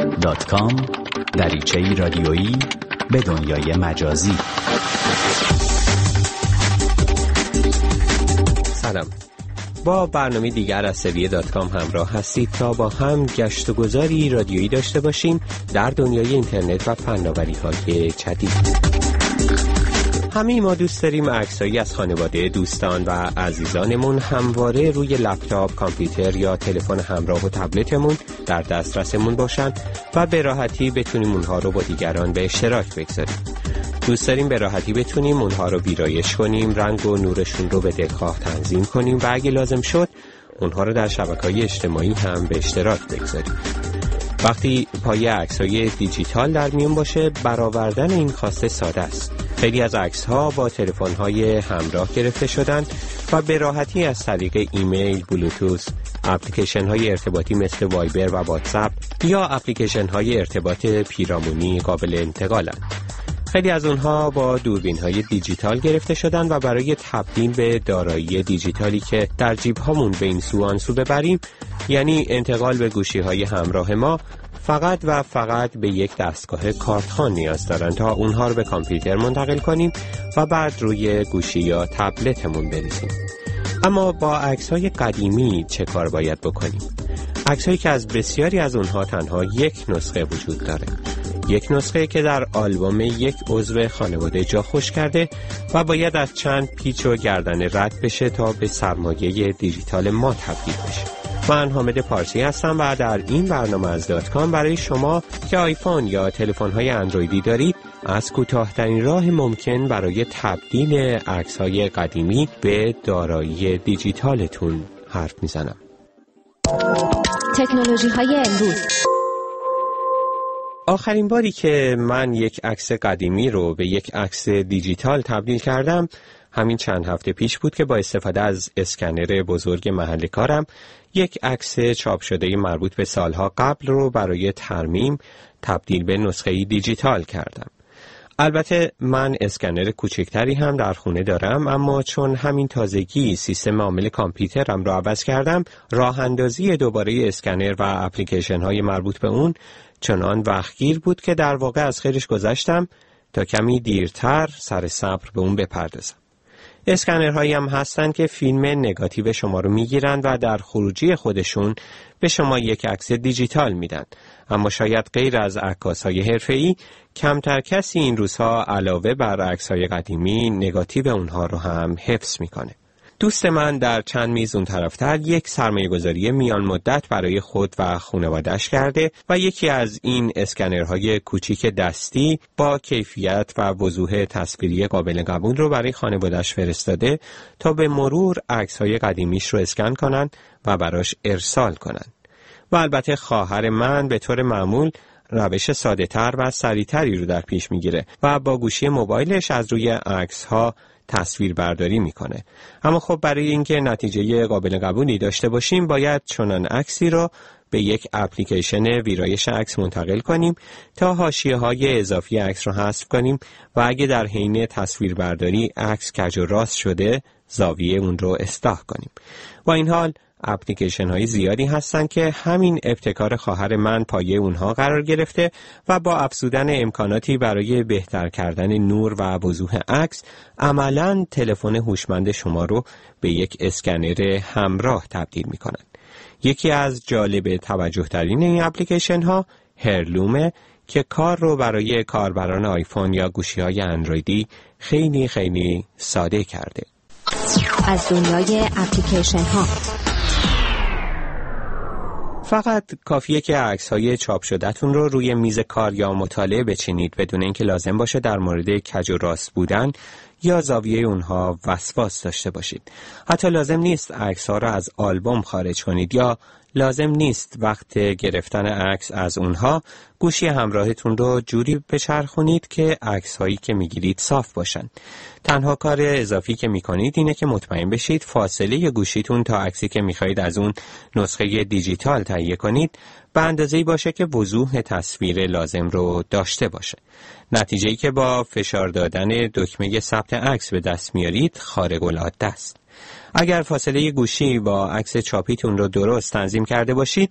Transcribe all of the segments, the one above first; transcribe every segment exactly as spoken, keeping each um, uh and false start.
دات کام دریچه‌ای رادیویی به دنیای مجازی. سلام، با برنامه دیگر از سری دات کام همراه هستید تا با هم گشت و گذاری رادیویی داشته باشیم در دنیای اینترنت و فناوری‌های جدید. همه ما دوست داریم عکسایی از خانواده، دوستان و عزیزانمون همواره روی لپتاپ، کامپیوتر یا تلفن همراه و تبلتمون در دسترسمون باشن و به راحتی بتونیم اونها رو با دیگران به اشتراک بگذاریم. دوست داریم به راحتی بتونیم اونها رو ویرایش کنیم، رنگ و نورشون رو به دلخواه تنظیم کنیم و اگه لازم شد اونها رو در شبکه‌های اجتماعی هم به اشتراک بگذاریم. وقتی پایه عکس‌های دیجیتال در میون باشه، برآوردن این خواسته ساده است. خیلی از عکس‌ها با تلفن‌های همراه گرفته شدن و به راحتی از طریق ایمیل، بلوتوث، اپلیکیشن‌های ارتباطی مثل وایبر و واتساپ یا اپلیکیشن‌های ارتباط پیرامونی قابل انتقالند. خیلی از اونها با دوربین‌های دیجیتال گرفته شدن و برای تبدیل به دارایی دیجیتالی که در جیب‌هامون به این سو آن سو ببریم، یعنی انتقال به گوشی‌های همراه ما، فقط و فقط به یک دستگاه کارتخوان نیاز دارن تا اونها رو به کامپیوتر منتقل کنیم و بعد روی گوشی یا تبلتمون بریزیم. اما با عکس‌های قدیمی چه کار باید بکنیم؟ عکس‌هایی که از بسیاری از اونها تنها یک نسخه وجود داره. یک نسخه که در آلبوم یک عضو خانواده جا خوش کرده و باید از چند پیچ و گردن رد بشه تا به سرمایه دیجیتال ما تبدیل بشه. من حامد پارسی هستم و در این برنامه از دات کام برای شما که آیفون یا تلفن‌های اندرویدی دارید از کوتاه‌ترین راه ممکن برای تبدیل عکس‌های قدیمی به دارایی دیجیتالتون حرف میزنم. تکنولوژی‌های امروز. آخرین باری که من یک عکس قدیمی رو به یک عکس دیجیتال تبدیل کردم همین چند هفته پیش بود که با استفاده از اسکنر بزرگ محل کارم یک عکس چاپ شده مربوط به سالها قبل رو برای ترمیم تبدیل به نسخه دیجیتال کردم. البته من اسکنر کوچکتری هم در خونه دارم، اما چون همین تازگی سیستم عامل کامپیوترم رو عوض کردم، راه اندازی دوباره اسکنر و اپلیکیشن های مربوط به اون چنان وقتگیر بود که در واقع از خیرش گذشتم تا کمی دیرتر سر صبر به اون بپردازم. اسکنرهایی هم هستن که فیلم نگاتیو شما رو میگیرن و در خروجی خودشون به شما یک عکس دیجیتال میدن، اما شاید غیر از عکاسای حرفه‌ای کمتر کسی این روزها علاوه بر عکس‌های قدیمی نگاتیو اونها رو هم حفظ میکنه. دوست من در چند میز اون طرفتر یک سرمایه‌گذاری میان مدت برای خود و خانواده‌اش کرده و یکی از این اسکنرهای کوچیک دستی با کیفیت و وضوح تصویری قابل قبول رو برای خانواده‌اش فرستاده تا به مرور عکس‌های قدیمیش رو اسکن کنن و براش ارسال کنن. و البته خواهر من به طور معمول روش ساده‌تر و سریع‌تری رو در پیش میگیره و با گوشی موبایلش از روی عکس‌ها تصویر برداری میکنه. اما خب برای اینکه نتیجه قابل قبولی داشته باشیم باید چنان عکسی رو به یک اپلیکیشن ویرایش عکس منتقل کنیم تا حاشیه‌های اضافی عکس رو حذف کنیم و اگه در حین تصویر برداری عکس کج و راست شده زاویه اون رو اصلاح کنیم. با این حال اپلیکیشن های زیادی هستن که همین ابتکار خواهر من پایه اونها قرار گرفته و با افزودن امکاناتی برای بهتر کردن نور و وضوح عکس عملاً تلفن هوشمند شما رو به یک اسکنر همراه تبدیل میکنن. یکی از جالب توجه ترین این اپلیکیشن ها هرلومه که کار رو برای کاربران آیفون یا گوشی های اندرویدی خیلی خیلی ساده کرده. از دنیای اپلیکیشن ها فقط کافیه که عکس‌های چاپ شده‌تون رو روی میز کار یا مطالعه بچینید بدون اینکه لازم باشه در مورد کج و راست بودن یا زاویه اونها وسواس داشته باشید. حتی لازم نیست عکس‌ها رو از آلبوم خارج کنید یا لازم نیست وقت گرفتن عکس از اونها گوشی همراهتون رو جوری بچرخونید که عکس‌هایی که میگیرید صاف باشن. تنها کار اضافی که میکنید اینه که مطمئن بشید فاصله گوشیتون تا عکسی که میخواید از اون نسخه دیجیتال تهیه کنید به اندازه‌ای باشه که وضوح تصویر لازم رو داشته باشه. نتیجه‌ای که با فشار دادن دکمه ثبت عکس به دست میارید خارق العاده است. اگر فاصله گوشی با عکس چاپیتون رو درست تنظیم کرده باشید،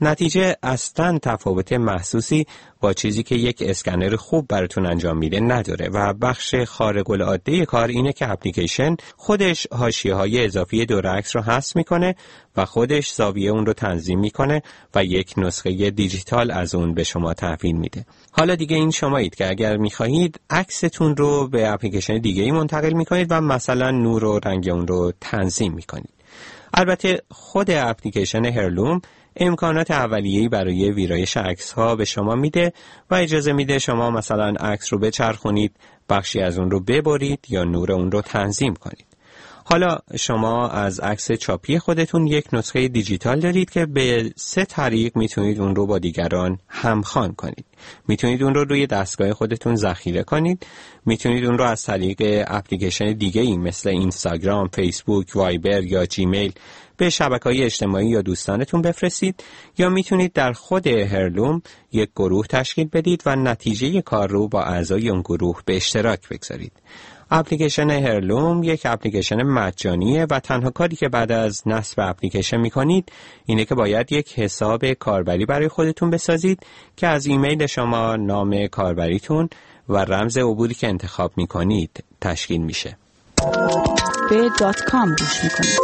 نتیجه اصلاً تفاوت محسوسی با چیزی که یک اسکنر خوب براتون انجام میده نداره و بخش خارق العاده کار اینه که اپلیکیشن خودش حاشیه‌های اضافی دور عکس رو حذف میکنه و خودش زاویه اون رو تنظیم میکنه و یک نسخه دیجیتال از اون به شما تحویل میده. حالا دیگه این شمایید که اگر میخواهید عکستون رو به اپلیکیشن دیگه‌ای منتقل میکنید و مثلا نور و رنگ اون رو تنظیم میکنید. البته خود اپلیکیشن هرلوم امکانات اولیه‌ای برای ویرایش عکس‌ها به شما میده و اجازه میده شما مثلا عکس رو بچرخونید، بخشی از اون رو ببرید یا نور اون رو تنظیم کنید. حالا شما از عکس چاپی خودتون یک نسخه دیجیتال دارید که به سه طریق میتونید اون رو با دیگران همخوان کنید. میتونید اون رو روی دستگاه خودتون ذخیره کنید، میتونید اون رو از طریق اپلیکیشن دیگه‌ای مثل اینستاگرام، فیسبوک، وایبر یا جیمیل به شبکه‌های اجتماعی یا دوستانتون بفرستید، یا میتونید در خود هرلوم یک گروه تشکیل بدید و نتیجه کار رو با اعضای اون گروه به اشتراک بگذارید. اپلیکیشن هرلوم یک اپلیکیشن مجانیه و تنها کاری که بعد از نصب اپلیکیشن میکنید اینه که باید یک حساب کاربری برای خودتون بسازید که از ایمیل شما، نام کاربریتون و رمز عبوری که انتخاب میکنید تشکیل میشه. به دات کام گوش میکنید.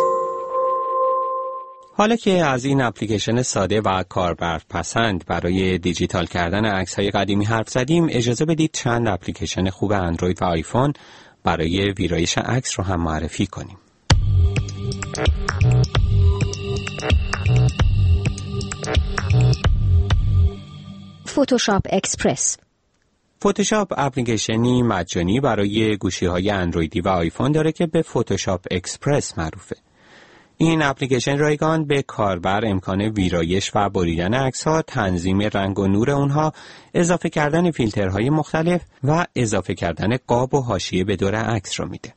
حالا که از این اپلیکیشن ساده و کاربرپسند برای دیجیتال کردن عکس‌های قدیمی حرف زدیم، اجازه بدید چند اپلیکیشن خوب اندروید و آیفون برای ویرایش عکس رو هم معرفی کنیم. فتوشاپ اکسپرس. فتوشاپ اپلیکیشنی مجانی برای گوشی‌های اندرویدی و آیفون داره که به فتوشاپ اکسپرس معروفه. این اپلیکیشن رایگان به کاربر امکان ویرایش و بریدن عکس‌ها، تنظیم رنگ و نور اونها، اضافه کردن فیلترهای مختلف و اضافه کردن قاب و حاشیه به دور عکس رو میده.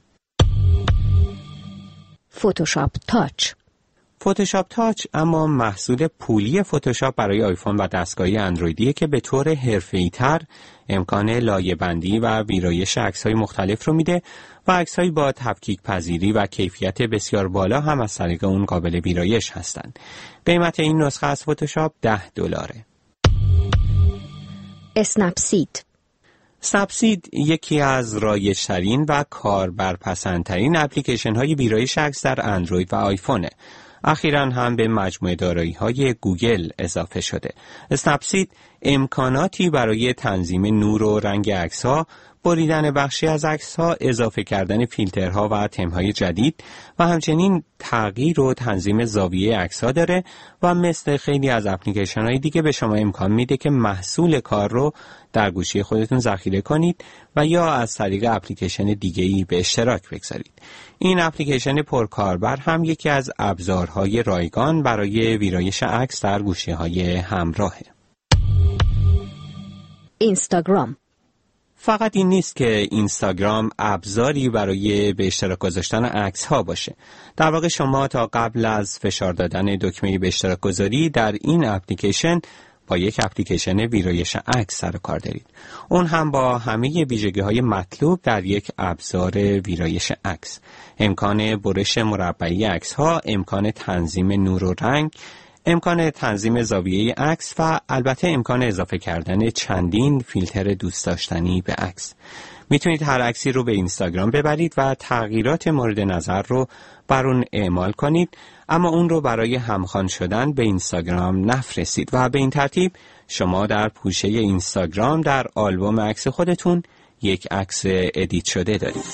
فتوشاپ تاچ. فتوشاپ تاچ اما محصول پولی فتوشاپ برای آیفون و دستگاهی اندرویدیه که به طور حرفه‌ای‌تر امکان لایه‌بندی و ویرایش عکس‌های مختلف رو میده و عکس‌های با تفکیک پذیری و کیفیت بسیار بالا هم از طریق اون قابل ویرایش هستند. قیمت این نسخه از فتوشاپ ده دلاره. اسنپسید. اسنپسید یکی از رایج‌ترین و کاربرپسندترین اپلیکیشن‌های ویرایش عکس در اندروید و آیفونه. اخیراً هم به مجموعه دارایی‌های گوگل اضافه شده. اسنپسید امکاناتی برای تنظیم نور و رنگ عکس‌ها، بریدن بخشی از عکس‌ها، اضافه کردن فیلترها و تم‌های جدید و همچنین تغییر و تنظیم زاویه عکس‌ها داره و مثل خیلی از اپلیکیشن‌های دیگه به شما امکان میده که محصول کار رو در گوشی خودتون ذخیره کنید و یا از طریق اپلیکیشن دیگه‌ای به اشتراک بگذارید. این اپلیکیشن پرکاربر هم یکی از ابزارهای رایگان برای ویرایش عکس در گوشی‌های همراهه. اینستاگرام. فقط این نیست که اینستاگرام ابزاری برای به اشتراک گذاشتن عکس‌ها باشه. در واقع شما تا قبل از فشار دادن دکمه به اشتراک گذاری در این اپلیکیشن با یک اپلیکیشن ویرایش عکس سر و کار دارید. اون هم با همه ویژگی‌های مطلوب در یک ابزار ویرایش عکس. امکان برش مربعی عکس‌ها، امکان تنظیم نور و رنگ، امکان تنظیم زاویه عکس و البته امکان اضافه کردن چندین فیلتر دوست داشتنی به عکس. میتونید هر عکسی رو به اینستاگرام ببرید و تغییرات مورد نظر رو بر اون اعمال کنید، اما اون رو برای همخوان شدن به اینستاگرام نفرستید و به این ترتیب شما در پوشه اینستاگرام در آلبوم عکس خودتون یک عکس ادیت شده دارید.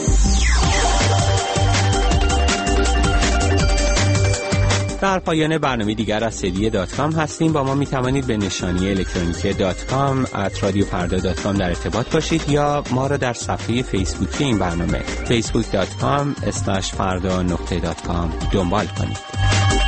در پایان برنامه دیگر از سری دات کام هستیم. با ما می توانید به نشانی الکترونیکی دات کام ات رادیو فردا دات کام در ارتباط باشید یا ما را در صفحه فیسبوکی این برنامه فیسبوک دات کام اسلش فردا نقطه دات کام دنبال کنید.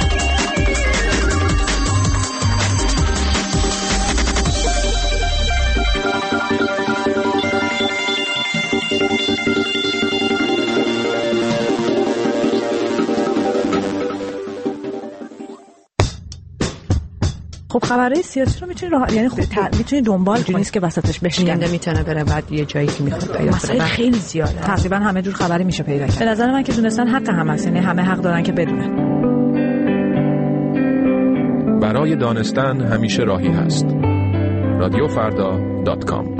خب خبرهای سیاسی رو میتونی راه... یعنی خب ت... میتونی دنبال کنی، نیست که وسطش بشکنی، میتونه بره بعد یه جایی که میخواد پیدا مسائل خیلی زیاده، تقریبا همه جور خبری میشه پیدا کرد. به نظر من که دونستن حق هم هست، یعنی همه حق دارن که بدونن. برای دانستن همیشه راهی هست. رادیو فردا دات کام